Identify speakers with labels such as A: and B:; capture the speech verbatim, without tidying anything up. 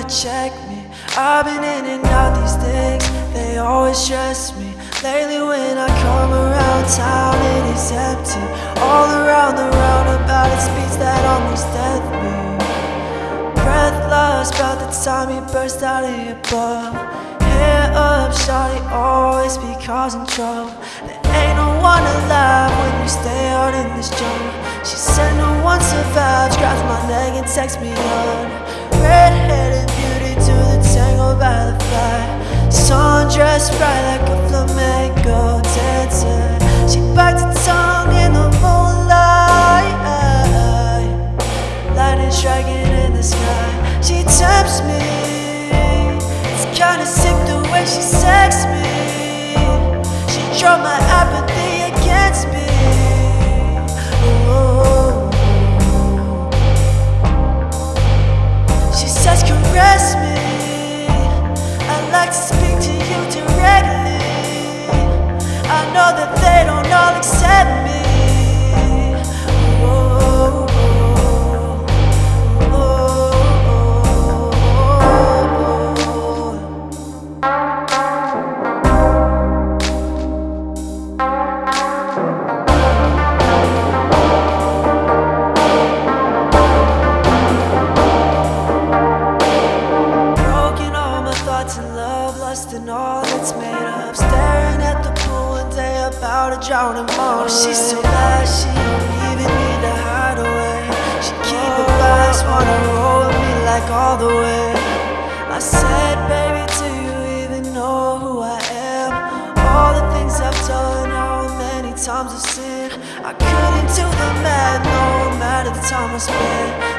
A: check me. I've been in and out these things, they always stress me. Lately when I come around town, it is empty. All around the roundabout, it speeds that almost death me. Breathless about the time you burst out of your bubble. Hair up, shawty, always be causing trouble. There ain't no one alive when you stay out in this jungle. She said no one survives, grabs my neck and texts me on. Red-headed beauty to the tango by the fire. Sun dressed bright like a flamenco dancer. She bites her tongue in the moonlight, lightning striking in the sky. She tempts me, it's kinda sick the way she sex me. She drove my apathy against me. Oh. She says caress me, I'd like to speak to you directly. I know that they don't all accept me. Oh. And love, lust and all that's made up. Staring at the pool one day about to drown in more. Oh, she's so bad, she don't even need to hide away. She keep it fast, wanna roll with me like all the way. I said, baby, do you even know who I am? All the things I've done, how many times I've sinned. I couldn't do the math, no matter the time I spent.